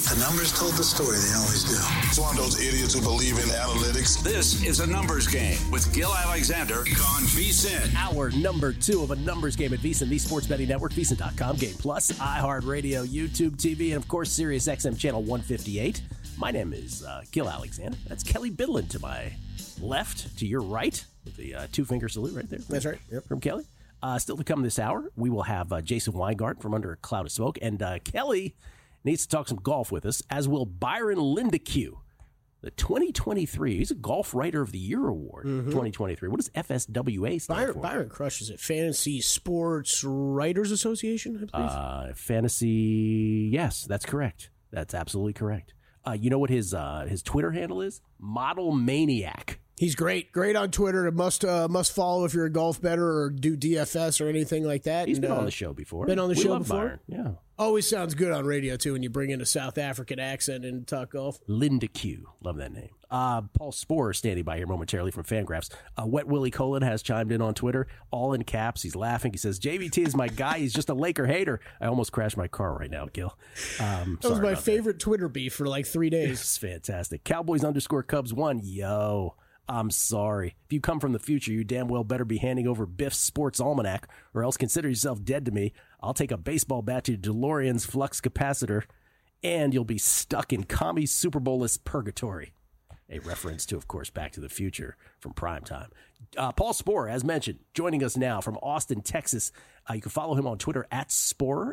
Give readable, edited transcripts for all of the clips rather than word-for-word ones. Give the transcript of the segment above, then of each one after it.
The numbers told the story. They always do. It's one of those idiots who believe in analytics. This is A Numbers Game with Gil Alexander on VSiN. Hour number 2 of A Numbers Game at VSiN, the sports betting network, VSiN.com, Game Plus, iHeartRadio, YouTube TV, and of course, Sirius XM Channel 158. My name is Gil Alexander. That's Kelly Bidlin to my left, to your right, with the two-finger salute right there. That's right. Yep. From Kelly. Still to come this hour, we will have Jason Weingart from Under a Cloud of Smoke, and Kelly needs to talk some golf with us, as will Byron Lindeque, the 2023. He's a Golf Writer of the Year Award, 2023. What does FSWA stand for? Byron crushes it. Fantasy Sports Writers Association, I believe. Fantasy, yes, that's correct. That's absolutely correct. You know what his Twitter handle is? Model Maniac. He's great on Twitter. Must follow if you're a golf bettor or do DFS or anything like that. He's been on the show before. Been on the show before? Byron. Yeah. Always sounds good on radio, too, when you bring in a South African accent and talk golf. Lindeque. Love that name. Paul Sporer standing by here momentarily from Fangraphs. Wet Willie Colin has chimed in on Twitter, all in caps. He's laughing. He says, JVT is my guy. He's just a Laker hater. I almost crashed my car right now, Gil. That was my favorite Twitter beef for like 3 days. It's fantastic. Cowboys_Cubs1. Yo. I'm sorry. If you come from the future, you damn well better be handing over Biff's Sports Almanac, or else consider yourself dead to me. I'll take a baseball bat to DeLorean's flux capacitor, and you'll be stuck in commie Super Bowl-less purgatory. A reference to, of course, Back to the Future from Primetime. Paul Sporer, as mentioned, joining us now from Austin, Texas. You can follow him on Twitter at Sporer,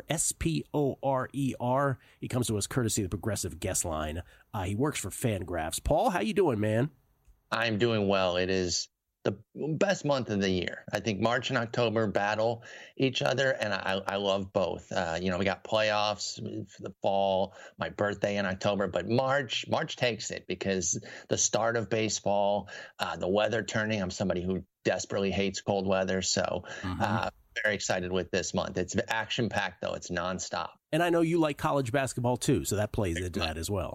S-P-O-R-E-R. He comes to us courtesy of the Progressive Guest Line. He works for Fangraphs. Paul, how you doing, man? I'm doing well. It is the best month of the year. I think March and October battle each other, and I love both. We got playoffs for the fall, my birthday in October, but March takes it because the start of baseball, the weather turning. I'm somebody who desperately hates cold weather, so very excited with this month. It's action-packed, though. It's nonstop. And I know you like college basketball, too, so that plays into that as well.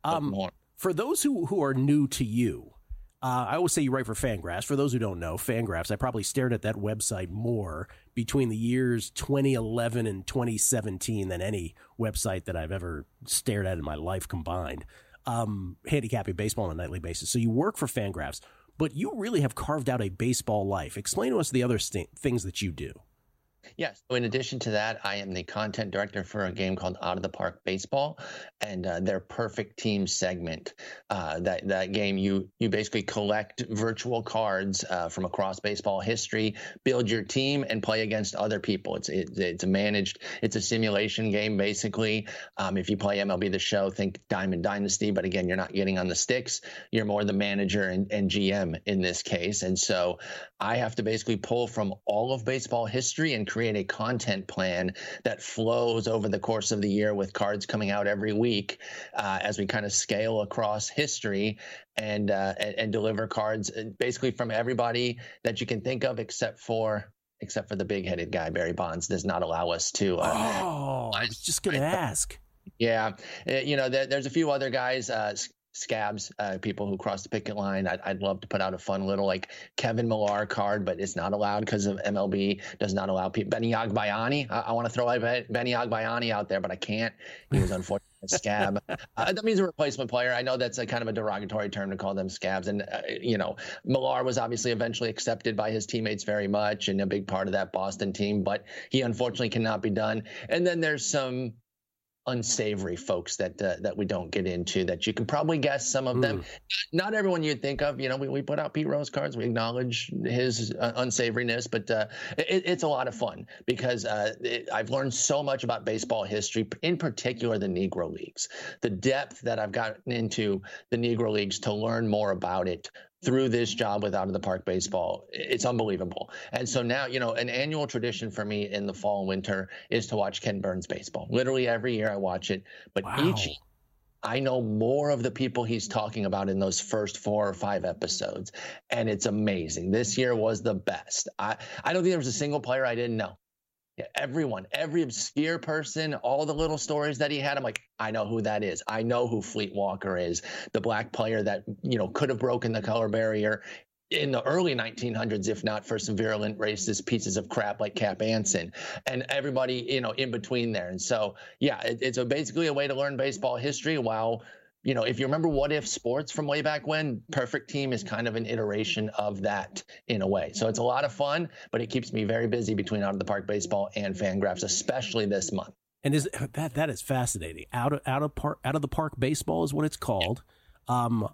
For those who are new to you, I always say you write for Fangraphs. For those who don't know, Fangraphs, I probably stared at that website more between the years 2011 and 2017 than any website that I've ever stared at in my life combined. Handicapping baseball on a nightly basis. So you work for Fangraphs, but you really have carved out a baseball life. Explain to us the other things that you do. Yes. So in addition to that, I am the content director for a game called Out of the Park Baseball, and their Perfect Team segment. That game, you basically collect virtual cards from across baseball history, build your team, and play against other people. It's a simulation game basically. If you play MLB The Show, think Diamond Dynasty, but again, you're not getting on the sticks. You're more the manager and GM in this case, and so I have to basically pull from all of baseball history and create a content plan that flows over the course of the year with cards coming out every week as we kind of scale across history and deliver cards basically from everybody that you can think of except for the big-headed guy. Barry Bonds does not allow us to. I was just going to ask. Yeah. There's a few other guys, scabs, people who cross the picket line. I'd love to put out a fun little like Kevin Millar card, but it's not allowed because of MLB does not allow people. Benny Agbayani. I want to throw Benny Agbayani out there, but I can't. He was unfortunately a scab. That means a replacement player. I know that's a kind of a derogatory term to call them scabs. And, Millar was obviously eventually accepted by his teammates very much and a big part of that Boston team, but he unfortunately cannot be done. And then there's some unsavory folks that we don't get into that you can probably guess some of them. Not everyone you'd think of. We put out Pete Rose cards. We acknowledge his unsavoriness, but it's a lot of fun because I've learned so much about baseball history, in particular the Negro Leagues. The depth that I've gotten into the Negro Leagues to learn more about it through this job with Out of the Park Baseball, it's unbelievable. And so now, an annual tradition for me in the fall and winter is to watch Ken Burns baseball. Literally every year I watch it, but each year I know more of the people he's talking about in those first 4 or 5 episodes, and it's amazing. This year was the best. I don't think there was a single player I didn't know. Yeah, everyone, every obscure person, all the little stories that he had, I'm like, I know who that is. I know who Fleet Walker is, the black player that, could have broken the color barrier in the early 1900s, if not for some virulent racist pieces of crap like Cap Anson and everybody, in between there. And so, yeah, it's basically a way to learn baseball history while, if you remember What If Sports from way back when, Perfect Team is kind of an iteration of that in a way. So it's a lot of fun, but it keeps me very busy between Out of the Park Baseball and Fangraphs, especially this month. And that is fascinating. Out of the Park Baseball is what it's called. From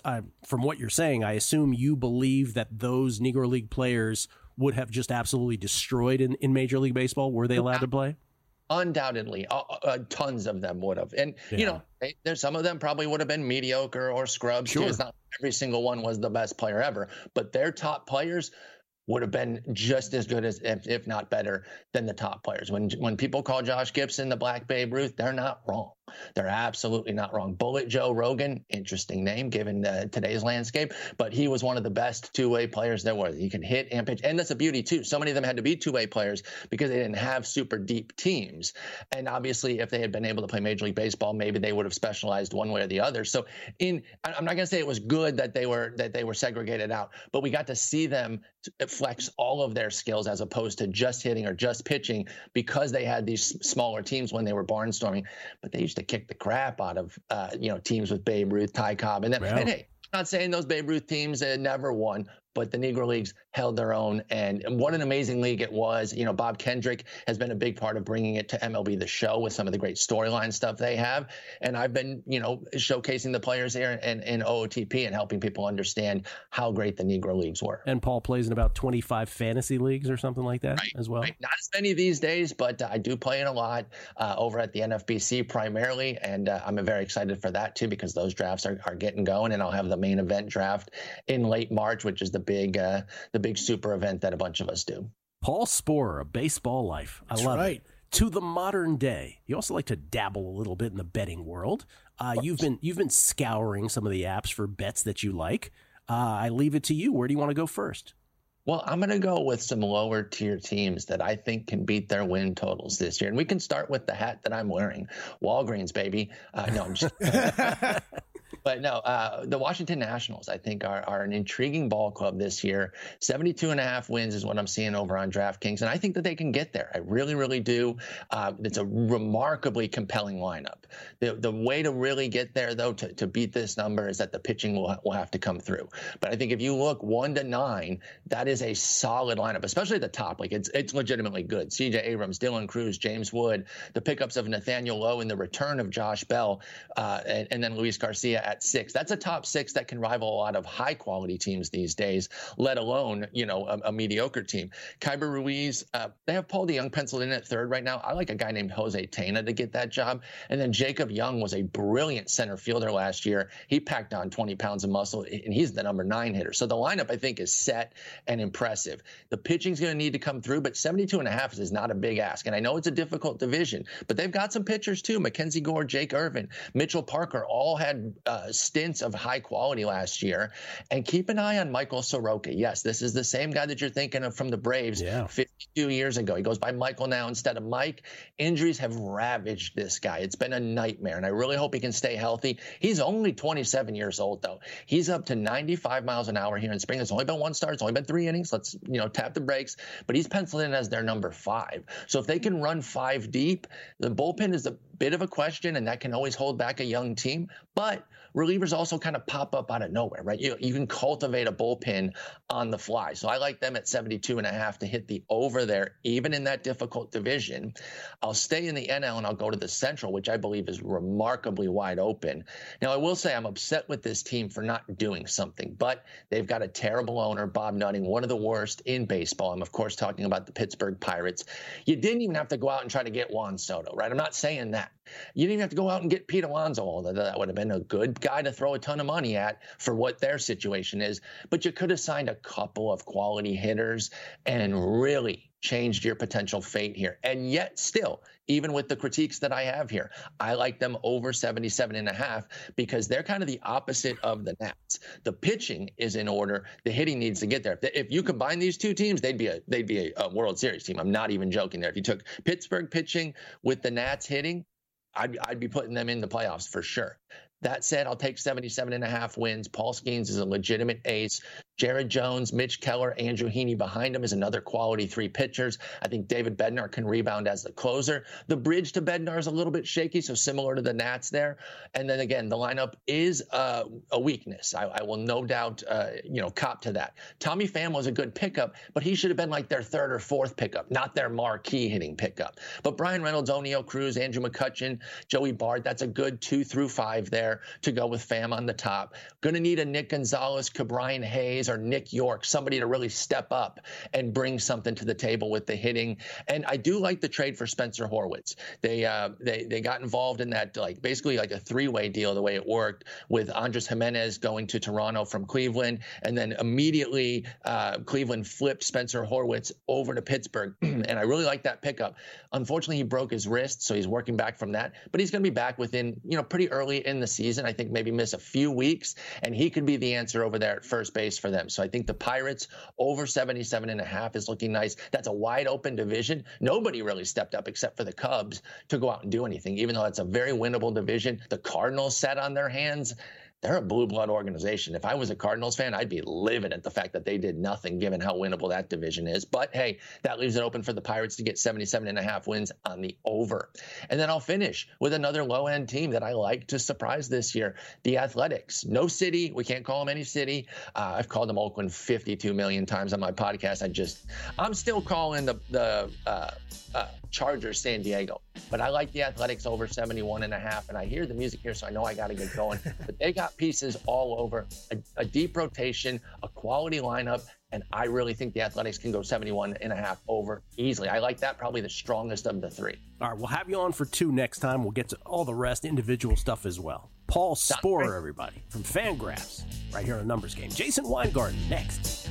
what you're saying, I assume you believe that those Negro League players would have just absolutely destroyed in Major League Baseball were they allowed to play? Undoubtedly, tons of them would have. And, there's some of them probably would have been mediocre or scrubs. Sure. Too. It's not every single one was the best player ever, but their top players would have been just as good as, if not better, than the top players. When people call Josh Gibson the Black Babe Ruth, they're not wrong. They're absolutely not wrong. Bullet Joe Rogan, interesting name given today's landscape, but he was one of the best two-way players there was. He can hit and pitch, and that's a beauty too. So many of them had to be two-way players because they didn't have super deep teams. And obviously, if they had been able to play Major League Baseball, maybe they would have specialized one way or the other. So, I'm not going to say it was good that they were segregated out, but we got to see them flex all of their skills as opposed to just hitting or just pitching because they had these smaller teams when they were barnstorming. But they used to kick the crap out of teams with Babe Ruth, Ty Cobb, and them. Wow. And hey, I'm not saying those Babe Ruth teams never won, but the Negro Leagues held their own. And what an amazing league it was. Bob Kendrick has been a big part of bringing it to MLB The Show with some of the great storyline stuff they have. And I've been, showcasing the players here in OOTP and helping people understand how great the Negro Leagues were. And Paul plays in about 25 fantasy leagues or something like that as well. Right. Not as many these days, but I do play in a lot over at the NFBC primarily. And I'm very excited for that too, because those drafts are getting going, and I'll have the main event draft in late March, which is the big super event that a bunch of us do. Paul Sporer, A Baseball Life. I love it. To the modern day, you also like to dabble a little bit in the betting world. You've been scouring some of the apps for bets that you like. I leave it to you. Where do you want to go first? Well, I'm going to go with some lower tier teams that I think can beat their win totals this year. And we can start with the hat that I'm wearing. Walgreens, baby. No, I'm just But no, the Washington Nationals, I think, are an intriguing ball club this year. 72.5 wins is what I'm seeing over on DraftKings, and I think that they can get there. I really, really do. It's a remarkably compelling lineup. The way to really get there, though, to beat this number is that the pitching will have to come through. But I think if you look 1 to 9, that is a solid lineup, especially at the top. Like it's legitimately good. C.J. Abrams, Dylan Cruz, James Wood, the pickups of Nathaniel Lowe, and the return of Josh Bell, and then Luis Garcia at 6. That's a top 6 that can rival a lot of high quality teams these days, let alone, a mediocre team. Kyber Ruiz, they have Paul DeYoung penciled in at 3rd right now. I like a guy named Jose Tena to get that job. And then Jacob Young was a brilliant center fielder last year. He packed on 20 pounds of muscle, and he's the number 9 hitter. So the lineup, I think, is set and impressive. The pitching's going to need to come through, but 72.5 is not a big ask. And I know it's a difficult division, but they've got some pitchers too. Mackenzie Gore, Jake Irvin, Mitchell Parker all had stints of high quality last year. And keep an eye on Michael Soroka. Yes, this is the same guy that you're thinking of from the Braves 52 years ago. He goes by Michael now instead of Mike. Injuries have ravaged this guy. It's been a nightmare, and I really hope he can stay healthy. He's only 27 years old, though. He's up to 95 miles an hour here in spring. There's only been 1 start. It's only been 3 innings. Let's, tap the brakes. But he's penciled in as their number 5. So if they can run 5 deep, the bullpen is a bit of a question, and that can always hold back a young team. But relievers also kind of pop up out of nowhere, right? You can cultivate a bullpen on the fly. So I like them at 72.5 to hit the over there, even in that difficult division. I'll stay in the NL and I'll go to the Central, which I believe is remarkably wide open. Now, I will say I'm upset with this team for not doing something, but they've got a terrible owner, Bob Nutting, one of the worst in baseball. I'm, of course, talking about the Pittsburgh Pirates. You didn't even have to go out and try to get Juan Soto, right? I'm not saying that. You didn't even have to go out and get Pete Alonso, although that would have been a good guy to throw a ton of money at for what their situation is. But you could have signed a couple of quality hitters and really changed your potential fate here. And yet still, even with the critiques that I have here, I like them over 77.5 because they're kind of the opposite of the Nats. The pitching is in order. The hitting needs to get there. If you combine these two teams, they'd be a World Series team. I'm not even joking there. If you took Pittsburgh pitching with the Nats hitting, I'd be putting them in the playoffs for sure. That said, I'll take 77.5 wins. Paul Skeens is a legitimate ace. Jared Jones, Mitch Keller, Andrew Heaney behind him is another quality 3 pitchers. I think David Bednar can rebound as the closer. The bridge to Bednar is a little bit shaky, so similar to the Nats there. And then again, the lineup is a weakness. I will no doubt, cop to that. Tommy Pham was a good pickup, but he should have been like their 3rd or 4th pickup, not their marquee hitting pickup. But Brian Reynolds, O'Neill Cruz, Andrew McCutchen, Joey Bard, that's a good 2 through 5 there to go with Pham on the top. Going to need a Nick Gonzalez, Ke'Bryan Hayes, or Nick York, somebody to really step up and bring something to the table with the hitting. And I do like the trade for Spencer Horwitz. They got involved in that basically like a 3-way deal the way it worked, with Andres Jimenez going to Toronto from Cleveland, and then immediately Cleveland flipped Spencer Horwitz over to Pittsburgh. And I really like that pickup. Unfortunately, he broke his wrist, so he's working back from that, but he's going to be back within, pretty early in the season. I think maybe miss a few weeks, and he could be the answer over there at first base for them. So I think the Pirates over 77.5 is looking nice. That's a wide open division. Nobody really stepped up except for the Cubs to go out and do anything, even though it's a very winnable division. The Cardinals sat on their hands. They're a blue blood organization. If I was a Cardinals fan, I'd be livid at the fact that they did nothing, given how winnable that division is. But hey, that leaves it open for the Pirates to get 77.5 wins on the over. And then I'll finish with another low-end team that I like to surprise this year, the Athletics. No city. We can't call them any city. I've called them Oakland 52 million times on my podcast. I'm still calling the Chargers San Diego. But I like the Athletics over 71.5, and I hear the music here, so I know I got to get going. But they got pieces all over, a deep rotation, a quality lineup, and I really think the Athletics can go 71.5 over easily. I like that, probably the strongest of the 3. All right, we'll have you on for 2 next time. We'll get to all the rest, individual stuff as well. Paul Sporer, everybody, from Fangraphs, right here on A Numbers Game. Jason Weingarten, next.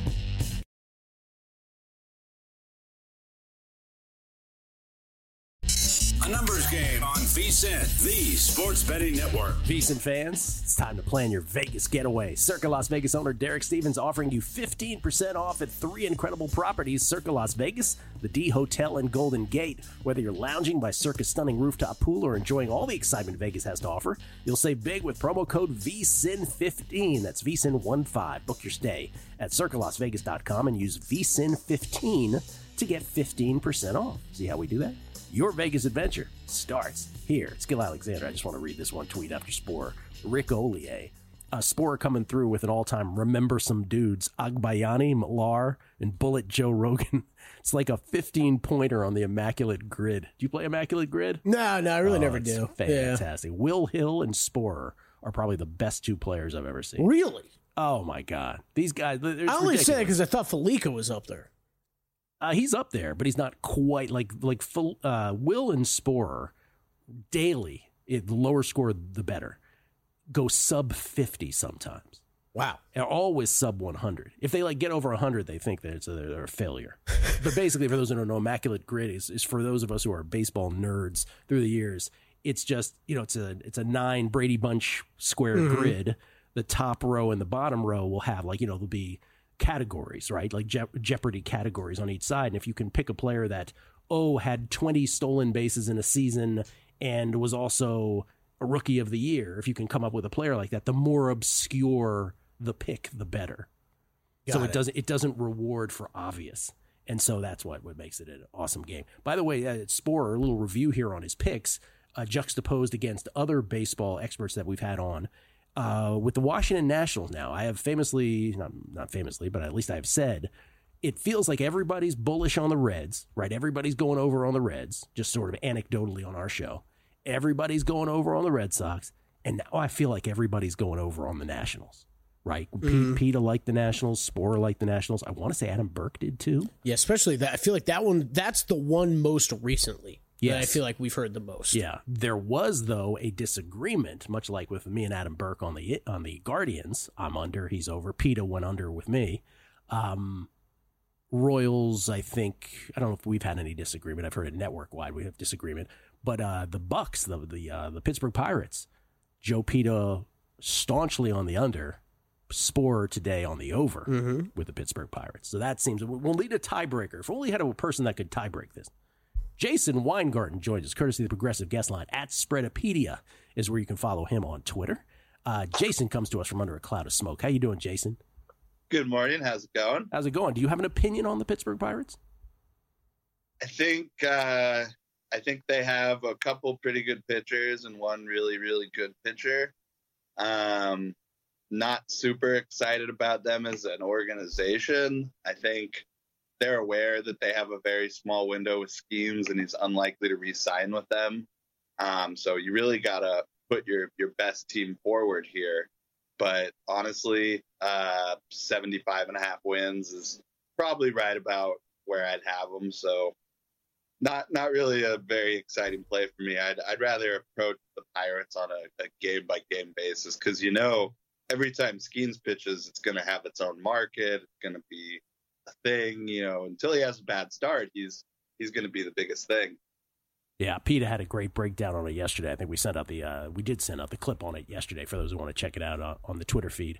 A Numbers Game on VSiN, the sports betting network. VSiN fans, it's time to plan your Vegas getaway. Circa Las Vegas owner Derek Stevens offering you 15% off at 3 incredible properties: Circa Las Vegas, the D Hotel, and Golden Gate. Whether you're lounging by Circa's stunning rooftop pool or enjoying all the excitement Vegas has to offer, you'll save big with promo code VSiN15. That's VSiN15. Book your stay at CircaLasVegas.com and use VSiN15 to get 15% off. See how we do that? Your Vegas adventure starts here. It's Gil Alexander. I just want to read this one tweet after Sporer. Rick Ollier. Sporer coming through with an all-time remember some dudes. Agbayani, Millar, and Bullet Joe Rogan. It's like a 15-pointer on the Immaculate Grid. Do you play Immaculate Grid? No, I really never do. Fantastic. Yeah. Will Hill and Sporer are probably the best 2 players I've ever seen. Really? Oh, my God. These guys, I only ridiculous. Say that because I thought Felica was up there. He's up there, but he's not quite like Will and Sporer daily. The lower score, the better. Go sub 50 sometimes. Wow. They're always sub 100. If they get over 100, they think that they're a failure. But basically, for those who don't know, Immaculate Grid is for those of us who are baseball nerds through the years. It's just, it's a 9 Brady Bunch square grid. The top row and the bottom row will have there'll be categories, right? Like Jeopardy categories on each side. And if you can pick a player that, had 20 stolen bases in a season and was also a rookie of the year, if you can come up with a player like that, the more obscure the pick, the better. It doesn't reward for obvious. And so that's what makes it an awesome game. By the way, Sporer, a little review here on his picks, juxtaposed against other baseball experts that we've had on. With the Washington Nationals now, I have famously, not famously, but at least I've said, it feels like everybody's bullish on the Reds, right? Everybody's going over on the Reds, just sort of anecdotally on our show. Everybody's going over on the Red Sox, and now I feel like everybody's going over on the Nationals, right? Pete liked the Nationals, Sporer liked the Nationals. I want to say Adam Burke did too. Yeah, especially that. I feel like that's the one most recently. Yes. I feel like we've heard the most. Yeah. There was, though, a disagreement, much like with me and Adam Burke on the Guardians. I'm under, he's over. PETA went under with me. Royals, I don't know if we've had any disagreement. I've heard it network-wide. We have disagreement. But the Bucks, the Pittsburgh Pirates, Joe PETA staunchly on the under, Sporer today on the over with the Pittsburgh Pirates. So that seems, we'll need a tiebreaker. If only had a person that could tiebreak this. Jason Weingarten joins us, courtesy of the Progressive Guest Line. @Spreadopedia is where you can follow him on Twitter. Jason comes to us from under a cloud of smoke. How you doing, Jason? Good morning. How's it going? How's it going? Do you have an opinion on the Pittsburgh Pirates? I think they have a couple pretty good pitchers and one really, really good pitcher. Not super excited about them as an organization. I think they're aware that they have a very small window with schemes, and he's unlikely to re-sign with them. So you really got to put your best team forward here. But honestly, 75.5 wins is probably right about where I'd have them. So not really a very exciting play for me. I'd rather approach the Pirates on a game-by-game basis because, every time Skeens pitches, it's going to have its own market. It's going to be a thing. Until he has a bad start, he's going to be the biggest thing. Yeah, Peter had a great breakdown on it yesterday. I think we sent out we did send out the clip on it yesterday for those who want to check it out on the Twitter feed.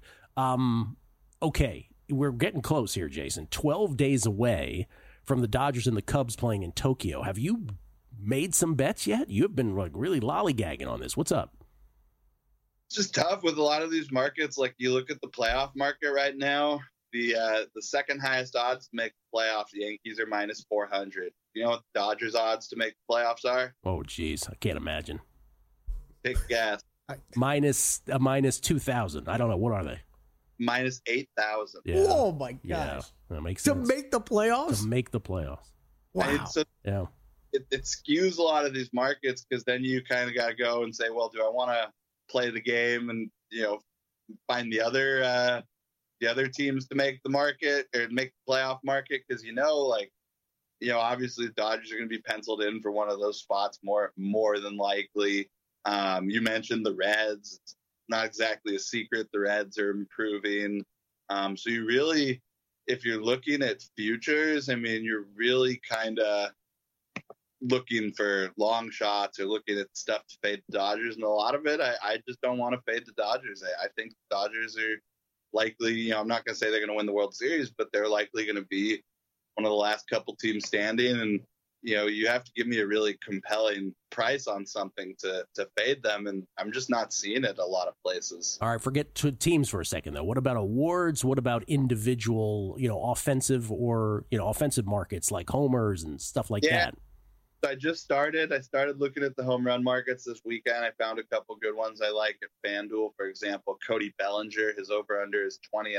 Okay, we're getting close here, Jason. 12 days away from the Dodgers and the Cubs playing in Tokyo. Have you made some bets yet? You have been really lollygagging on this. What's up? It's just tough with a lot of these markets. Like you look at the playoff market right now, the second highest odds to make the playoffs, the Yankees are minus 400. You know what the Dodgers odds to make the playoffs are? Oh, geez, I can't imagine. Take a guess. Minus 2,000. I don't know. What are they? Minus 8,000. Yeah. Oh my gosh. Yeah, that makes sense. To make the playoffs? To make the playoffs. Wow. So yeah. It skews a lot of these markets because then you kind of got to go and say, well, do I want to play the game and find the other teams to make the market or make the playoff market? Because obviously the Dodgers are going to be penciled in for one of those spots more than likely. You mentioned the Reds. It's not exactly a secret. The Reds are improving. So you really, if you're looking at futures, you're really kind of looking for long shots or looking at stuff to fade the Dodgers. And a lot of it, I just don't want to fade the Dodgers. I think the Dodgers are likely, I'm not going to say they're going to win the World Series, but they're likely going to be one of the last couple teams standing. And, you have to give me a really compelling price on something to fade them. And I'm just not seeing it a lot of places. All right, forget teams for a second, though. What about awards? What about individual, offensive or, offensive markets like homers and stuff like that? So I started looking at the home run markets this weekend. I found a couple good ones I like at FanDuel. For example, Cody Bellinger, his over-under is 20.5.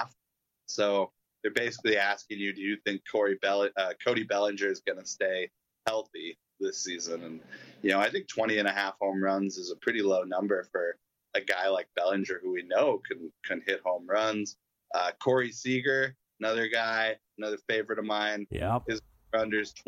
So they're basically asking you, do you think Cody Bellinger is going to stay healthy this season? And, I think 20.5 home runs is a pretty low number for a guy like Bellinger, who we know can hit home runs. Corey Seager, another guy, another favorite of mine. Yeah. His under is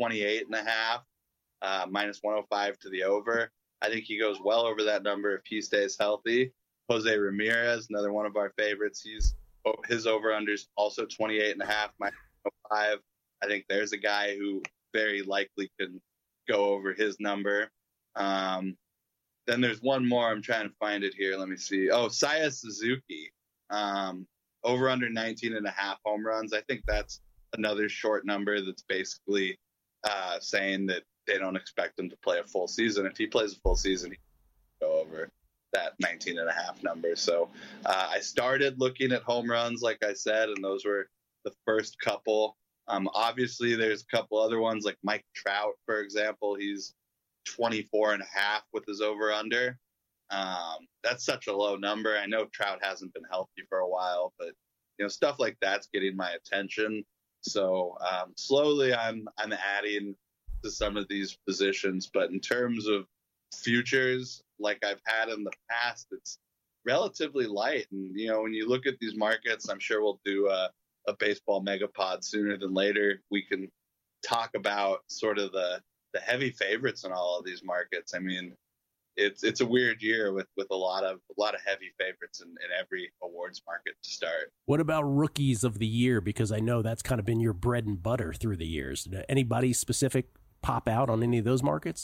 28.5, minus 105 to the over. I think he goes well over that number if he stays healthy. Jose Ramirez, another one of our favorites. His over-under is also 28.5, minus 105. I think there's a guy who very likely can go over his number. Then there's one more. I'm trying to find it here. Let me see. Oh, Seiya Suzuki, over-under 19.5 home runs. I think that's another short number that's basically saying that they don't expect him to play a full season. If he plays a full season, he can go over that 19.5 number. So I started looking at home runs, like I said, and those were the first couple. Obviously, there's a couple other ones like Mike Trout, for example. He's 24.5 with his over-under. That's such a low number. I know Trout hasn't been healthy for a while, but stuff like that's getting my attention. So slowly I'm adding to some of these positions. But in terms of futures, like I've had in the past, it's relatively light. And, when you look at these markets, I'm sure we'll do a baseball megapod sooner than later. We can talk about sort of the heavy favorites in all of these markets. It's a weird year with a lot of heavy favorites in every awards market to start. What about rookies of the year? Because I know that's kind of been your bread and butter through the years. Anybody specific pop out on any of those markets?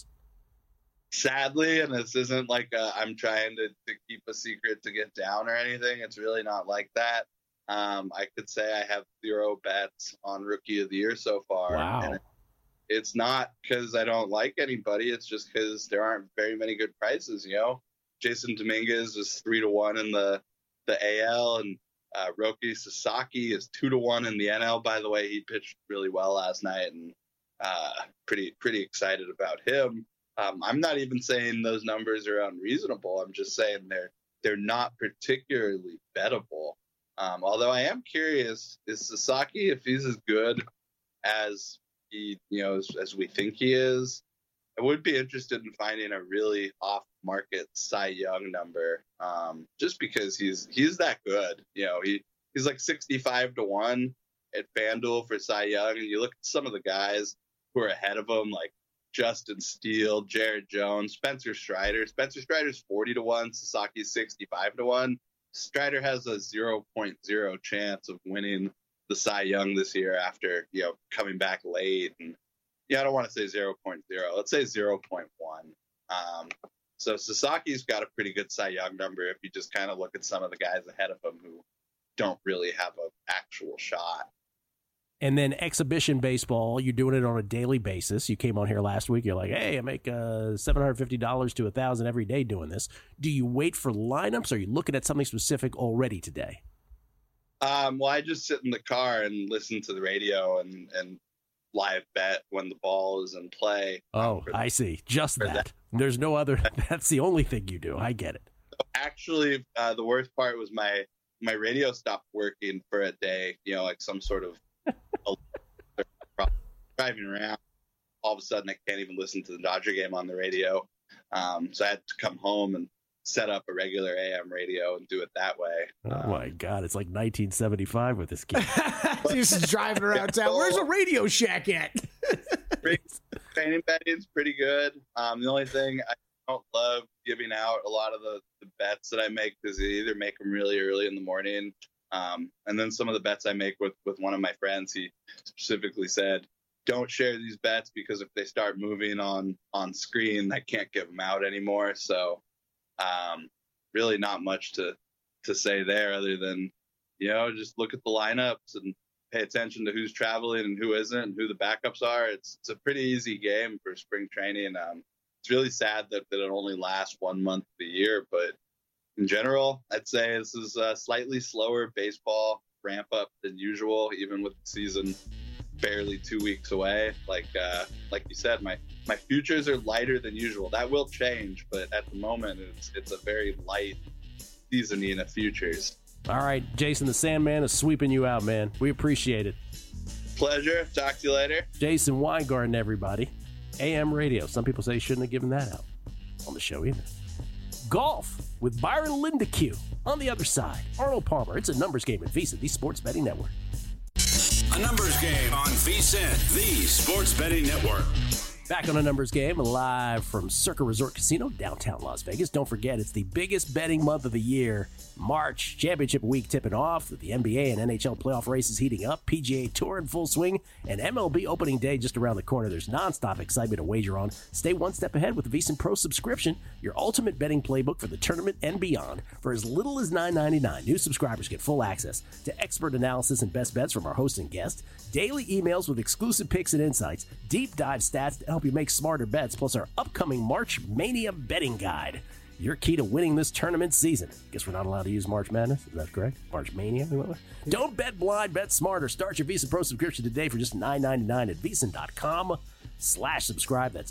Sadly, and this isn't like I'm trying to keep a secret to get down or anything. It's really not like that. I could say I have 0 bets on rookie of the year so far. Wow. And it's not because I don't like anybody. It's just because there aren't very many good prices, Jason Dominguez is 3-1 in the AL, and Roki Sasaki is 2-1 in the NL. By the way, he pitched really well last night, and pretty excited about him. I'm not even saying those numbers are unreasonable. I'm just saying they're not particularly bettable. Although I am curious, is Sasaki, if he's as good as he, as we think he is, I would be interested in finding a really off-market Cy Young number, just because he's that good. He's like 65-1 at FanDuel for Cy Young, and you look at some of the guys who are ahead of him, like Justin Steele, Jared Jones, Spencer Strider. Spencer Strider's 40-1, Sasaki's 65-1. Strider has a 0.0 chance of winning the Cy Young this year after, coming back late. And I don't want to say 0.0. Let's say 0.1. So Sasaki's got a pretty good Cy Young number if you just kind of look at some of the guys ahead of him who don't really have an actual shot. And then exhibition baseball, you're doing it on a daily basis. You came on here last week. You're like, hey, I make $750 to $1,000 every day doing this. Do you wait for lineups, or are you looking at something specific already today? Well, I just sit in the car and listen to the radio and live bet when the ball is in play. Oh, I see. Just that. There's no other. That's the only thing you do. I get it. Actually, the worst part was my radio stopped working for a day, like some sort of driving around. All of a sudden, I can't even listen to the Dodger game on the radio. So I had to come home and set up a regular AM radio and do it that way. Oh my God, it's like 1975 with this kid. Just driving around town. Where's a Radio Shack at? Training betting's pretty good. The only thing I don't love giving out a lot of the bets that I make, because I either make them really early in the morning, and then some of the bets I make with one of my friends, he specifically said, don't share these bets because if they start moving on screen, I can't give them out anymore. So really not much to say there other than, just look at the lineups and pay attention to who's traveling and who isn't and who the backups are. It's a pretty easy game for spring training. It's really sad that it only lasts 1 month of the year, but in general, I'd say this is a slightly slower baseball ramp up than usual, even with the season barely 2 weeks away. Like you said, my futures are lighter than usual. That will change, but at the moment, it's a very light seasoning of futures. All right, Jason the Sandman is sweeping you out, man. We appreciate it. Pleasure. Talk to you later. Jason Weingarten, everybody. AM radio. Some people say you shouldn't have given that out on the show either. Golf with Byron Lindeque. On the other side, Arnold Palmer. It's a numbers game at VSiN, the Sports Betting Network. A numbers game on VSiN, the Sports Betting Network. Back on a numbers game, live from Circa Resort Casino, downtown Las Vegas. Don't forget, it's the biggest betting month of the year. March, championship week tipping off with the NBA and NHL playoff races heating up, PGA Tour in full swing, and MLB opening day just around the corner. There's nonstop excitement to wager on. Stay one step ahead with the VSiN Pro subscription, your ultimate betting playbook for the tournament and beyond. For as little as $9.99, new subscribers get full access to expert analysis and best bets from our hosts and guests, daily emails with exclusive picks and insights, deep dive stats to help you make smarter bets, plus our upcoming March Mania betting guide. Your key to winning this tournament season. Guess we're not allowed to use March Madness. Is that correct? March Mania? Don't bet blind, bet smarter. Start your VSiN Pro subscription today for just $9.99 at VSiN.com/subscribe. That's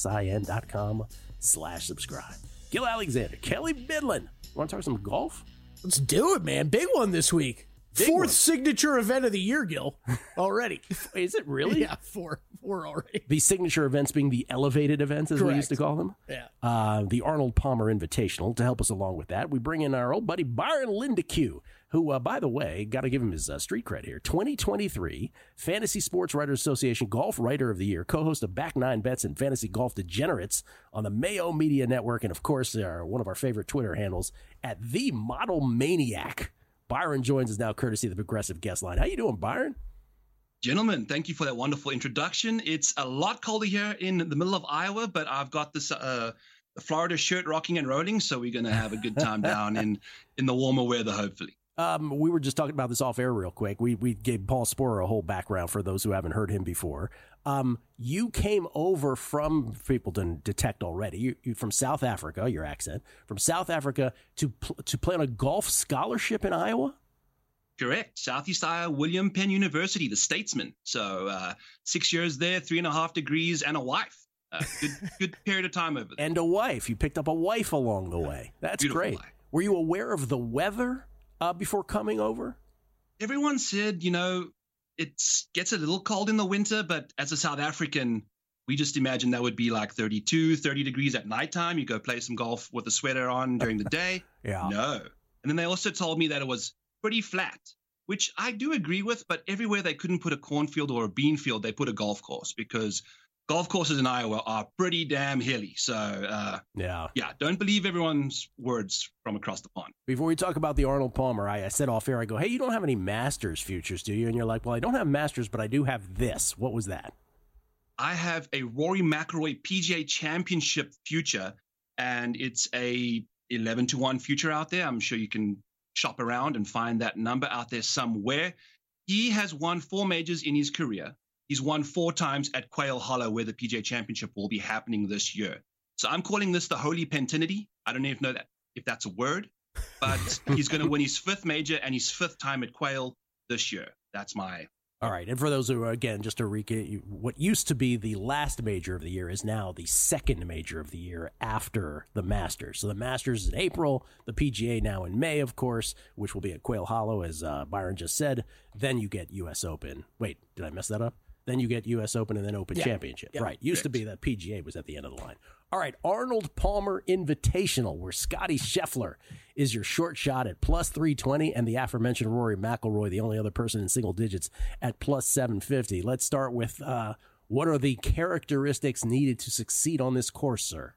VSIN.com/subscribe. Gil Alexander, Kelly Bidlin. Want to talk some golf? Let's do it, man. Big one this week. Fourth signature event of the year, Gil. Already. Is it really? Yeah, four already. The signature events being the elevated events, as we used to call them. Yeah. The Arnold Palmer Invitational. To help us along with that, we bring in our old buddy Byron Lindeque, who, by the way, got to give him his street cred here. 2023 Fantasy Sports Writers Association Golf Writer of the Year, co-host of Back Nine Bets and Fantasy Golf Degenerates on the Mayo Media Network, and, of course, one of our favorite Twitter handles at The Model Maniac. Byron joins us now courtesy of the Progressive Guest Line. How you doing, Byron? Gentlemen, thank you for that wonderful introduction. It's a lot colder here in the middle of Iowa, but I've got this Florida shirt rocking and rolling, so we're going to have a good time down in the warmer weather, hopefully. We were just talking about this off air real quick. We gave Paul Sporer a whole background for those who haven't heard him before. You came over from, people didn't detect already, you from South Africa, your accent, from South Africa to play on a golf scholarship in Iowa? Correct. Southeast Iowa, William Penn University, the Statesman. So 6 years there, 3.5 degrees, and a wife. Good period of time over there. And a wife. You picked up a wife along the way. That's Beautiful great. wife. Were you aware of the weather before coming over? Everyone said, it gets a little cold in the winter, but as a South African, we just imagine that would be like 32, 30 degrees at nighttime. You go play some golf with a sweater on during the day. Yeah. No. And then they also told me that it was pretty flat, which I do agree with, but everywhere they couldn't put a cornfield or a bean field, they put a golf course because golf courses in Iowa are pretty damn hilly. So, yeah, don't believe everyone's words from across the pond. Before we talk about the Arnold Palmer, I said off air, I go, hey, you don't have any Masters futures, do you? And you're like, well, I don't have Masters, but I do have this. What was that? I have a Rory McIlroy PGA Championship future, and it's a 11-1 future out there. I'm sure you can shop around and find that number out there somewhere. He has won 4 majors in his career. He's won 4 times at Quail Hollow, where the PGA Championship will be happening this year. So I'm calling this the Holy Pentinity. I don't even know if that's a word, but he's going to win his 5th major and his 5th time at Quail this year. That's my... All right. And for those who are, again, just to recap, what used to be the last major of the year is now the second major of the year after the Masters. So the Masters is in April, the PGA now in May, of course, which will be at Quail Hollow, as Byron just said. Then you get U.S. Open. Wait, did I mess that up? Then you get U.S. Open and then Open Championship. Yeah. Right. Used to be that PGA was at the end of the line. All right. Arnold Palmer Invitational, where Scotty Scheffler is your short shot at plus 320 and the aforementioned Rory McIlroy, the only other person in single digits, at plus 750. Let's start with what are the characteristics needed to succeed on this course, sir?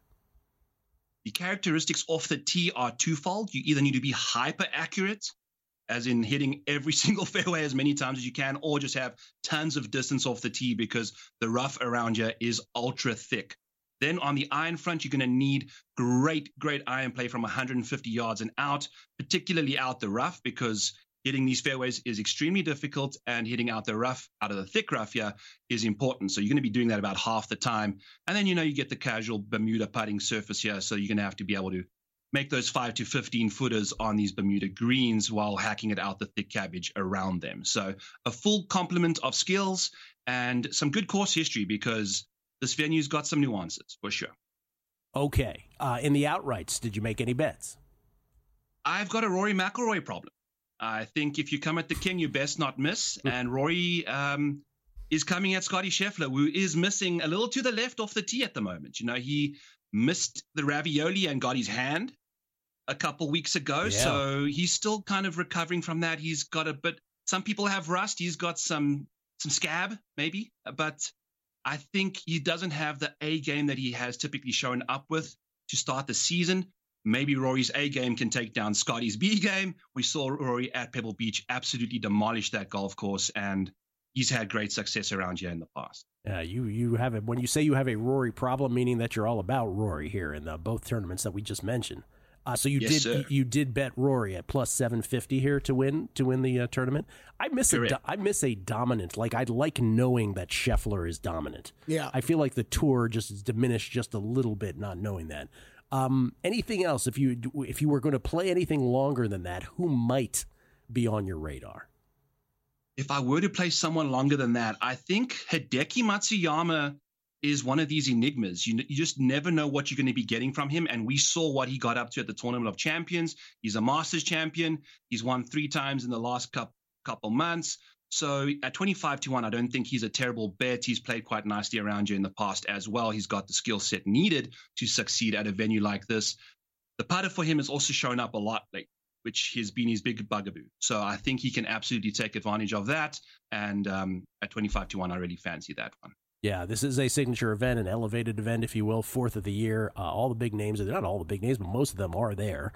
The characteristics off the tee are twofold. You either need to be hyper accurate, as in hitting every single fairway as many times as you can, or just have tons of distance off the tee because the rough around you is ultra thick. Then on the iron front, you're going to need great iron play from 150 yards and out, particularly out the rough, because hitting these fairways is extremely difficult, and hitting out the rough, out of the thick rough here, is important. So you're going to be doing that about half the time. And then, you get the casual Bermuda putting surface here, so you're going to have to be able to make those 5 to 15 footers on these Bermuda greens while hacking it out the thick cabbage around them. So a full complement of skills and some good course history, because this venue's got some nuances for sure. Okay. In the outrights, did you make any bets? I've got a Rory McIlroy problem. I think if you come at the king, you best not miss. And Rory is coming at Scotty Scheffler, who is missing a little to the left off the tee at the moment. He missed the ravioli and got his hand a couple weeks ago. Yeah. So he's still kind of recovering from that. He's got a bit, some people have rust. He's got some scab maybe, but I think he doesn't have the A game that he has typically shown up with to start the season. Maybe Rory's A game can take down Scotty's B game. We saw Rory at Pebble Beach absolutely demolish that golf course, and he's had great success around here in the past. Yeah, you have it. When you say you have a Rory problem, meaning that you're all about Rory here in both tournaments that we just mentioned. So you did bet Rory at plus 750 here to win the tournament. I miss a dominant. Like, I'd like knowing that Scheffler is dominant. Yeah, I feel like the tour just is diminished just a little bit not knowing that. Anything else? If you were going to play anything longer than that, who might be on your radar? If I were to play someone longer than that, I think Hideki Matsuyama is one of these enigmas. You just never know what you're going to be getting from him. And we saw what he got up to at the Tournament of Champions. He's a Masters champion. He's won 3 times in the last couple months. So at 25-1, I don't think he's a terrible bet. He's played quite nicely around you in the past as well. He's got the skill set needed to succeed at a venue like this. The putter for him has also shown up a lot lately, which has been his big bugaboo. So I think he can absolutely take advantage of that. And at 25-1, I really fancy that one. Yeah, this is a signature event, an elevated event, if you will, 4th of the year. All the big names, not all the big names, but most of them are there.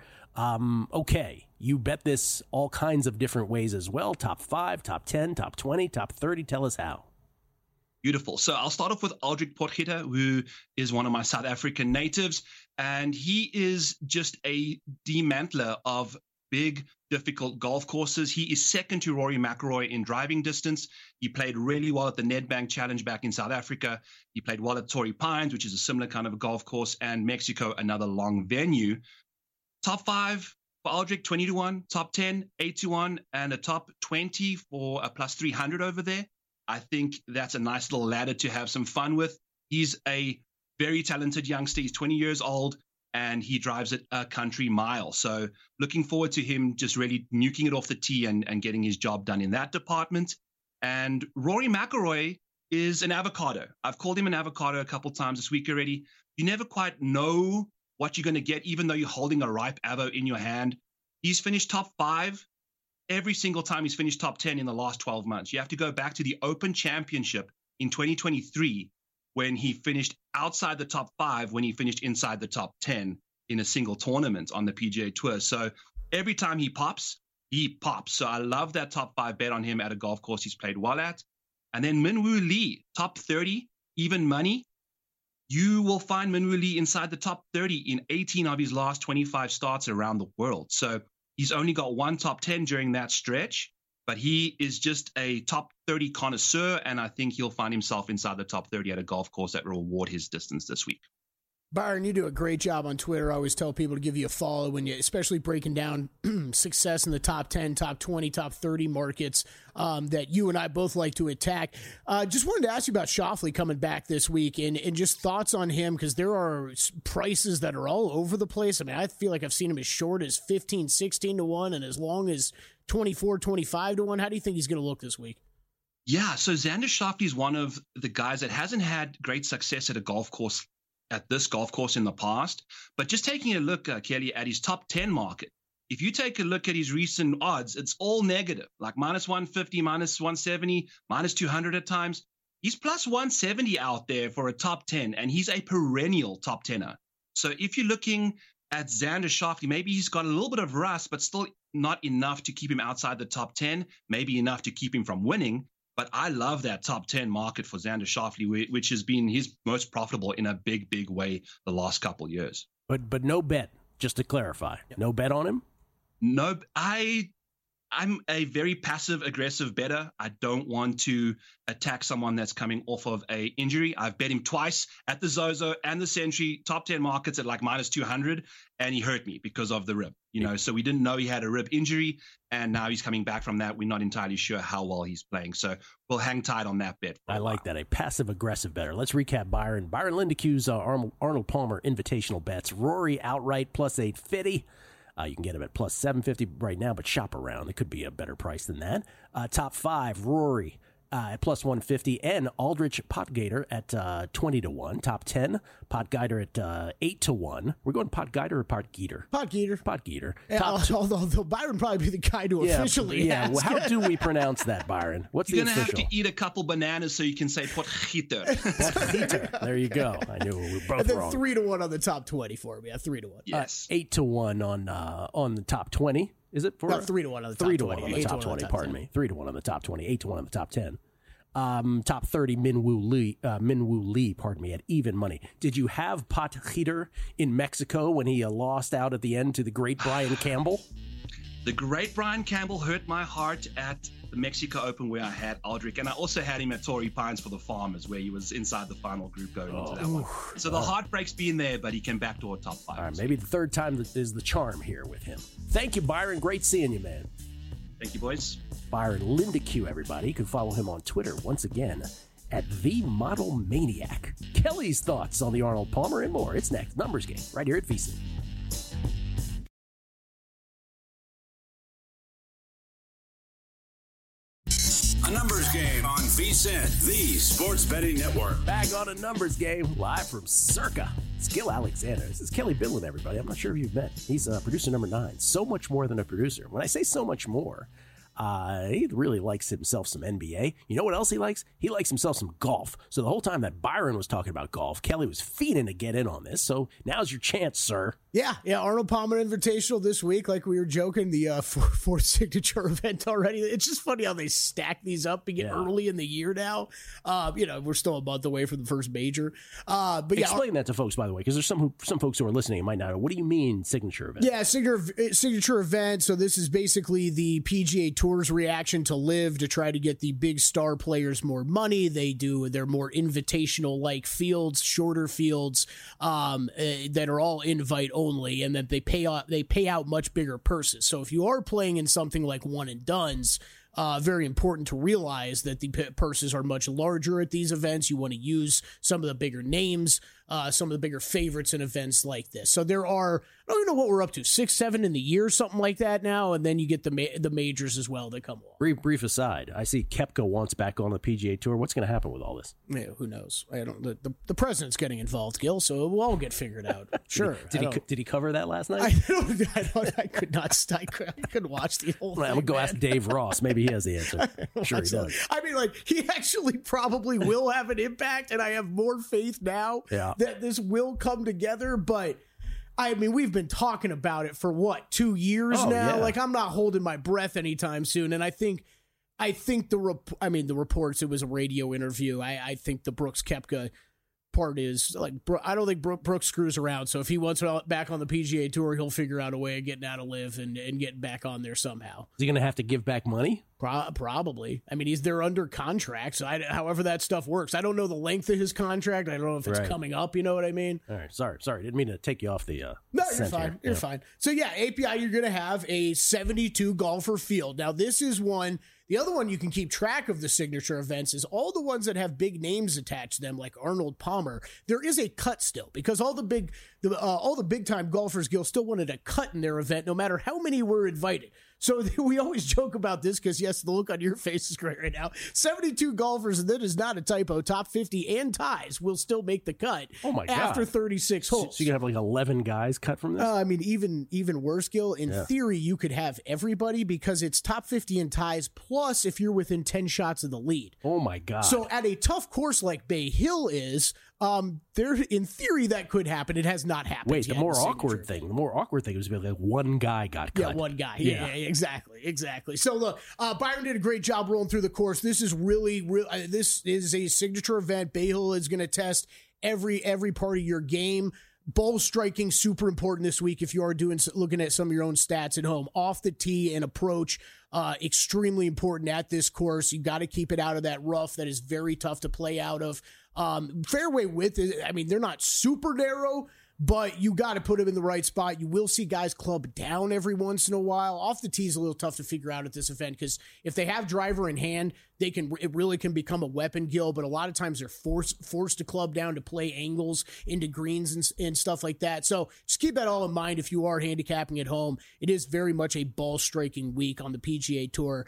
Okay, you bet this all kinds of different ways as well. Top 5, top 10, top 20, top 30. Tell us how. Beautiful. So I'll start off with Aldrich Potgieter, who is one of my South African natives, and he is just a demantler of big difficult golf courses. He is second to Rory McIlroy in driving distance. He played really well at the Nedbank Challenge back in South Africa. He played well at Torrey Pines, which is a similar kind of a golf course, and Mexico, another long venue. Top 5 for Aldrich, 20-1. Top 10, 8-1, and a top 20 for a plus 300 over there. I think that's a nice little ladder to have some fun with. He's a very talented youngster. He's 20 years old, and he drives it a country mile. So looking forward to him just really nuking it off the tee and getting his job done in that department. And Rory McIlroy is an avocado. I've called him an avocado a couple times this week already. You never quite know what you're going to get, even though you're holding a ripe avo in your hand. He's finished top 5 every single time he's finished top 10 in the last 12 months. You have to go back to the Open Championship in 2023 when he finished outside the top 5, when he finished inside the top 10 in a single tournament on the PGA Tour. So every time he pops, he pops. So I love that top 5 bet on him at a golf course he's played well at. And then Minwoo Lee, top 30, even money. You will find Minwoo Lee inside the top 30 in 18 of his last 25 starts around the world. So he's only got one top 10 during that stretch, but he is just a top 30 connoisseur, and I think he'll find himself inside the top 30 at a golf course that will reward his distance this week. Byron, you do a great job on Twitter. I always tell people to give you a follow when you, especially breaking down success in the top 10, top 20, top 30 markets that you and I both like to attack. Just wanted to ask you about Schauffele coming back this week and just thoughts on him, because there are prices that are all over the place. I mean, I feel like I've seen him as short as 15, 16 to 1 and as long as 24, 25 to 1. How do you think he's going to look this week? Yeah, so Xander Schauffele is one of the guys that hasn't had great success at a golf course, at this golf course in the past. But just taking a look, Kelly, at his top 10 market, if you take a look at his recent odds, it's all negative, like minus 150, minus 170, minus 200 at times. He's plus 170 out there for a top 10, and he's a perennial top 10er. So if you're looking at Xander Schauffele, maybe he's got a little bit of rust, but still not enough to keep him outside the top 10, maybe enough to keep him from winning. But I love that top 10 market for Xander Schauffele, which has been his most profitable in a big, big way the last couple of years. But no bet, just to clarify. No bet on him? No, I'm a very passive-aggressive bettor. I don't want to attack someone that's coming off of a injury. I've bet him twice at the Zozo and the Century, top 10 markets at like minus 200, and he hurt me because of the rib. So we didn't know he had a rib injury, and now he's coming back from that. We're not entirely sure how well he's playing, so we'll hang tight on that bet. I like that, a passive-aggressive bettor. Let's recap Byron. Byron Lindeque's Arnold Palmer Invitational bets. Rory outright plus 850. You can get him at plus 750 right now, but shop around. It could be a better price than that. Top 5, Rory at plus 150, and Aldrich Potgater at 20 to 1. Top 10, Potgater at 8 to 1. We're going Potgater or Potgeeter? Potgeeter. Although Byron probably be the guy to officially ask. Well, how do we pronounce that, Byron? What's You're the gonna official? have to eat a couple bananas so you can say Potgeeter. Potgeeter. There you go. I knew we were both and then wrong. 3 to 1 on the top 20 for me. 3 to 1. Yes. 8 to 1 on the top 20. Is it for 3 to 1 on the top 3 20. to 1 on the top 20, pardon me. 3 to 1 on the top 20, 8 to 1 on the top 10. Top 30, Minwoo Lee, at even money. Did you have Potgeeter in Mexico when he lost out at the end to the great Brian Campbell? The great Brian Campbell hurt my heart at the Mexico Open where I had Aldrich, and I also had him at Torrey Pines for the Farmers where he was inside the final group going into that one. So the heartbreak's been there, but he came back to a top 5. All right, maybe the third time is the charm here with him. Thank you, Byron. Great seeing you, man. Thank you, boys. Byron Lindeque, everybody. You can follow him on Twitter once again at The Model Maniac. Kelly's thoughts on the Arnold Palmer and more. It's next. Numbers Game right here at VSiN. A numbers game on VSiN, the sports betting network. Back on a numbers game, live from Circa. It's Gil Alexander. This is Kelly Bidlin, everybody. I'm not sure if you've met. He's producer number 9. So much more than a producer. When I say so much more, He really likes himself some NBA. You know what else he likes? He likes himself some golf. So the whole time that Byron was talking about golf, Kelly was fiending to get in on this. So now's your chance, sir. Yeah, Arnold Palmer Invitational this week, like we were joking, the fourth signature event already. It's just funny how they stack these up and get early in the year now. We're still a month away from the first major. But explain that to folks, by the way, because there's some folks who are listening and might not know. What do you mean signature event? Yeah, signature event. So this is basically the PGA Tour's reaction to LIV to try to get the big star players more money. They're more invitational-like fields, shorter fields that are all invite only, and then they pay out much bigger purses. So if you are playing in something like one and dones, very important to realize that the purses are much larger at these events. You want to use some of the bigger names, some of the bigger favorites in events like this. So there are, I don't even know what we're up to, 6, 7 in the year, something like that now, and then you get the majors as well that come along. Brief aside, I see Koepka wants back on the PGA Tour. What's going to happen with all this? Yeah, who knows? I don't. The president's getting involved, Gil, so we'll all get figured out. Sure. Did he cover that last night? I could not. I couldn't watch the whole thing. I'm gonna go ask Dave Ross. Maybe he has the answer. Sure he does. I mean, like, he actually probably will have an impact, and I have more faith now that this will come together. But I mean, we've been talking about it for 2 years now. Yeah. Like, I'm not holding my breath anytime soon. And I think the reports, it was a radio interview. I think the Brooks Koepka part is like, I don't think Brooks screws around. So if he wants back on the PGA Tour, he'll figure out a way of getting out of LIV and getting back on there somehow. Is he going to have to give back money? Probably. I mean, they're under contract, so however that stuff works. I don't know the length of his contract. I don't know if it's coming up. You know what I mean? All right. Sorry. Didn't mean to take you off the. No, you're fine. You're fine. So yeah, API, you're going to have a 72 golfer field. Now this is one. The other one you can keep track of the signature events is all the ones that have big names attached to them, like Arnold Palmer. There is a cut still because all the big time golfers, Gil, still wanted a cut in their event, no matter how many were invited. So we always joke about this because, yes, the look on your face is great right now. 72 golfers, and that is not a typo. Top 50 and ties will still make the cut. Oh my God. After 36 holes. So you can have like 11 guys cut from this? I mean, even worse, Gil. In theory, you could have everybody because it's top 50 and ties, plus if you're within 10 shots of the lead. Oh my God. So at a tough course like Bay Hill is, in theory that could happen. It has not happened. Wait, the more awkward thing was like one guy got cut. Yeah, one guy. Yeah, exactly. So look, Byron did a great job rolling through the course. This is this is a signature event. Bay Hill is going to test every part of your game. Ball striking, super important this week if you are looking at some of your own stats at home. Off the tee and approach, extremely important at this course. You got to keep it out of that rough that is very tough to play out of. Fairway width, they're not super narrow, but you got to put them in the right spot. You will see guys club down every once in a while. Off the tee is a little tough to figure out at this event because if they have driver in hand, it really can become a weapon, Gil, but a lot of times they're forced to club down to play angles into greens and stuff like that. So just keep that all in mind if you are handicapping at home. It is very much a ball striking week on the PGA Tour.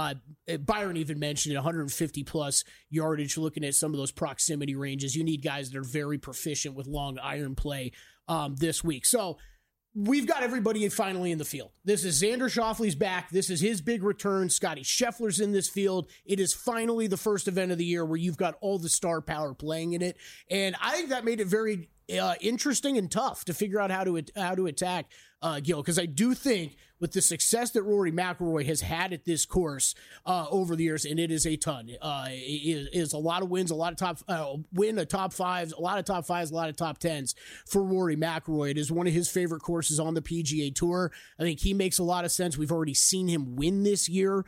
Byron even mentioned it, 150 plus yardage, looking at some of those proximity ranges. You need guys that are very proficient with long iron play this week. So we've got everybody finally in the field. This is Xander Schauffele's back. This is his big return. Scotty Scheffler's in this field. It is finally the first event of the year where you've got all the star power playing in it. And I think that made it very interesting and tough to figure out how to attack Gil, because I do think with the success that Rory McIlroy has had at this course over the years, and it is a ton, it is a lot of wins, a lot of top fives, a lot of top 10s for Rory McIlroy. It is one of his favorite courses on the PGA Tour. I think he makes a lot of sense. We've already seen him win this year.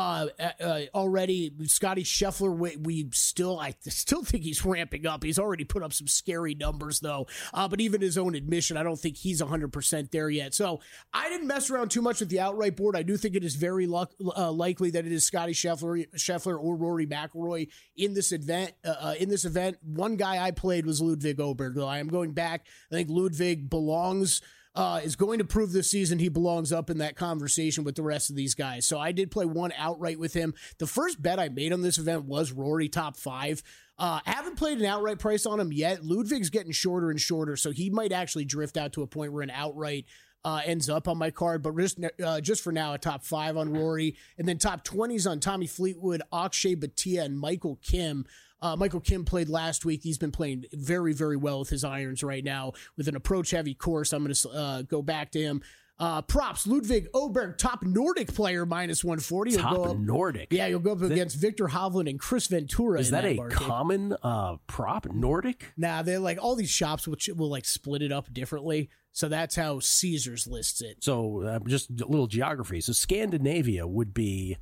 Already, Scotty Scheffler, I still think he's ramping up. He's already put up some scary numbers, though. But even his own admission, I don't think he's 100% there yet. So I didn't mess around too much with the outright board. I do think it is very likely that it is Scotty Scheffler or Rory McIlroy in this event. One guy I played was Ludwig Åberg, though. I am going back. I think Ludwig is going to prove this season he belongs up in that conversation with the rest of these guys. So I did play one outright with him. The first bet I made on this event was Rory top 5. I haven't played an outright price on him yet. Ludwig's getting shorter and shorter, so he might actually drift out to a point where an outright ends up on my card, but just for now, a top 5 on Rory, and then top 20s on Tommy Fleetwood, Akshay Bhatia, and Michael Kim. Michael Kim played last week. He's been playing very, very well with his irons right now with an approach-heavy course. I'm going to go back to him. Props, Ludvig Åberg, top Nordic player, minus 140. Top Nordic? Yeah, you'll go up against Victor Hovland and Chris Ventura. Is that a market. common prop, Nordic? Nah, they're like, all these shops will like split it up differently. So that's how Caesars lists it. So just a little geography. So Scandinavia would be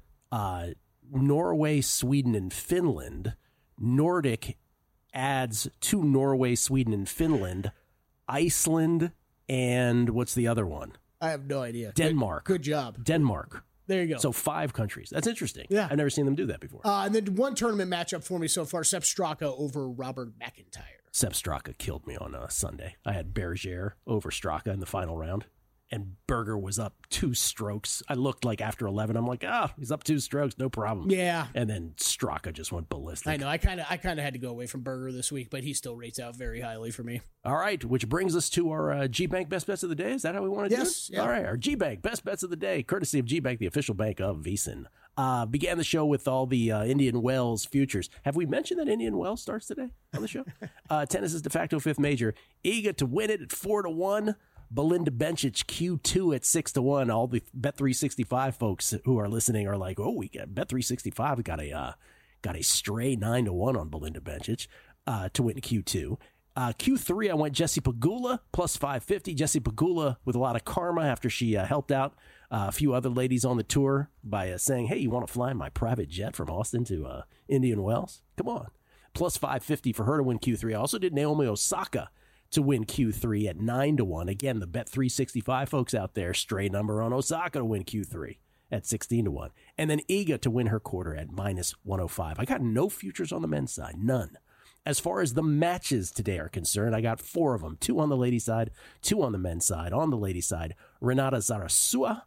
Norway, Sweden, and Finland. Nordic adds to Norway, Sweden, and Finland, Iceland, and what's the other one? I have no idea. Denmark. Good job. Denmark. There you go. So 5 countries. That's interesting. Yeah. I've never seen them do that before. And then one tournament matchup for me so far, Sepp Straka over Robert McIntyre. Sepp Straka killed me on Sunday. I had Berger over Straka in the final round, and Berger was up 2 strokes. I looked like after 11, I'm like, he's up 2 strokes, no problem. Yeah. And then Straka just went ballistic. I know. I kind of had to go away from Berger this week, but he still rates out very highly for me. All right, which brings us to our G-Bank Best Bets of the Day. Is that how we want to do it? Yes. Yeah. All right, our G-Bank Best Bets of the Day, courtesy of G-Bank, the official bank of VSiN. Began the show with all the Indian Wells futures. Have we mentioned that Indian Wells starts today on the show? Tennis's de facto 5th major. Iga to win it at 4-1. Belinda Bencic Q2 at 6-1. All the Bet365 folks who are listening are like, oh, we got Bet365. We got a stray 9-1 on Belinda Bencic to win Q2. Q3, I went Jesse Pegula plus 550. Jesse Pegula with a lot of karma after she helped out a few other ladies on the tour by saying, hey, you want to fly in my private jet from Austin to Indian Wells? Come on. Plus 550 for her to win Q3. I also did Naomi Osaka to win Q3 at 9-1. Again, the Bet365 folks out there, stray number on Osaka to win Q3 at 16-1. And then Iga to win her quarter at minus 105. I got no futures on the men's side, none. As far as the matches today are concerned, I got 4 of them, 2 on the ladies' side, 2 on the men's side. On the ladies' side, Renata Zarasua.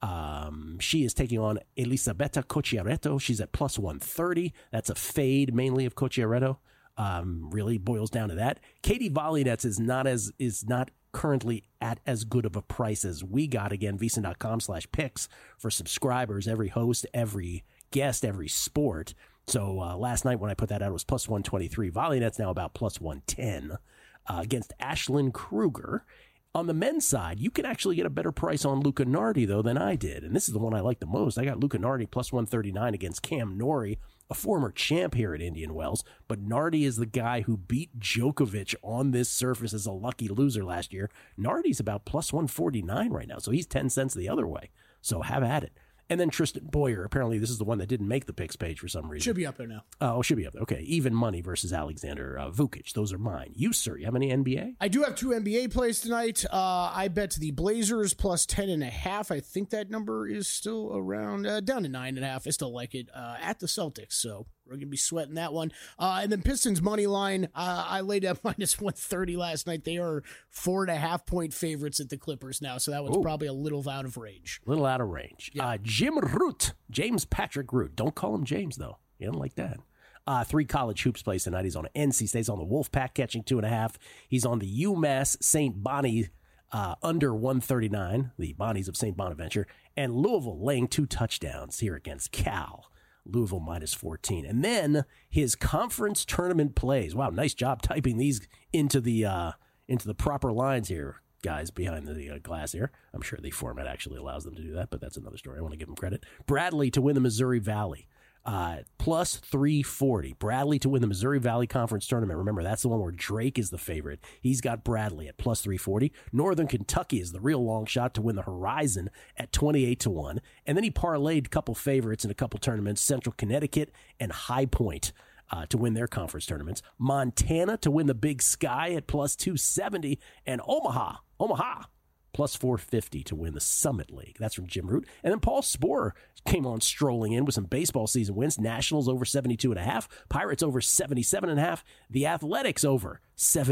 She is taking on Elisabetta Cocciaretto. She's at plus 130. That's a fade mainly of Cocciaretto. Really boils down to that. Katie Volynets is not currently at as good of a price as we got. Again, VSiN.com/picks for subscribers, every host, every guest, every sport. So last night when I put that out, it was plus 123. Volynet's now about plus 110 against Ashlyn Kruger. On the men's side, you can actually get a better price on Luca Nardi, though, than I did. And this is the one I like the most. I got Luca Nardi plus 139 against Cam Norrie, a former champ here at Indian Wells. But Nardi is the guy who beat Djokovic on this surface as a lucky loser last year. Nardi's about plus 149 right now, so he's 10 cents the other way. So have at it. And then Tristan Boyer. Apparently, this is the one that didn't make the picks page for some reason. Should be up there now. Should be up there. Okay, even money versus Alexander Vukic. Those are mine. You, sir, you have any NBA? I do have 2 NBA plays tonight. I bet the Blazers plus 10.5. I think that number is still around, down to 9.5. I still like it at the Celtics, so we're going to be sweating that one. And then Pistons money line. I laid up minus 130 last night. They are 4.5-point favorites at the Clippers now, so that one's probably a little out of range. A little out of range. Yeah. Jim Root, James Patrick Root. Don't call him James, though. You don't like that. 3 college hoops plays tonight. He's on NC State. He's on the Wolfpack catching 2.5. He's on the UMass St. Bonnie under 139, the Bonnies of St. Bonaventure, and Louisville laying 2 touchdowns here against Cal. Louisville minus 14. And then his conference tournament plays. Wow, nice job typing these into the proper lines here, guys, behind the glass here. I'm sure the format actually allows them to do that, but that's another story. I want to give him credit. Bradley to win the Missouri Valley. Plus 340. Bradley to win the Missouri Valley Conference Tournament. Remember, that's the one where Drake is the favorite. He's got Bradley at plus 340. Northern Kentucky is the real long shot to win the Horizon at 28-1. And then he parlayed a couple favorites in a couple tournaments, Central Connecticut and High Point to win their conference tournaments. Montana to win the Big Sky at plus 270. And Omaha plus 450 to win the Summit League. That's from Jim Root. And then Paul Sporer came on strolling in with some baseball season wins. Nationals over 72.5. Pirates over 77.5. The Athletics over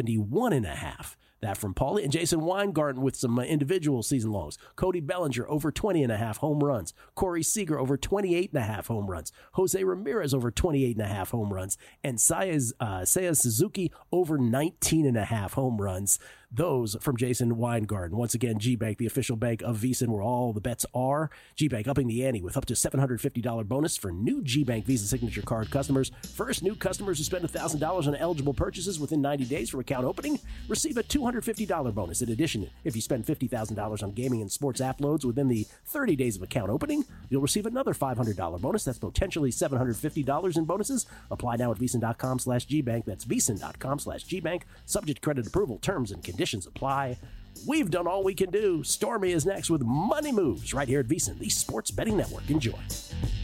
71.5. That from Paulie. And Jason Weingarten with some individual season longs. Cody Bellinger over 20.5 home runs. Corey Seager over 28.5 home runs. Jose Ramirez over 28.5 home runs. And Seiya Suzuki over 19.5 home runs. Those from Jason Weingarten. Once again, GBank, the official bank of VEASAN, where all the bets are. GBank upping the ante with up to $750 bonus for new GBank Visa Signature Card customers. First, new customers who spend $1,000 on eligible purchases within 90 days from account opening receive a $250 bonus. In addition, if you spend $50,000 on gaming and sports app loads within the 30 days of account opening, you'll receive another $500 bonus. That's potentially $750 in bonuses. Apply now at VEASAN.com/GBank. That's VEASAN.com/GBank. Subject to credit approval. Terms and conditions apply. We've done all we can do. Stormy is next with Money Moves right here at VEASAN, the Sports Betting Network. Enjoy.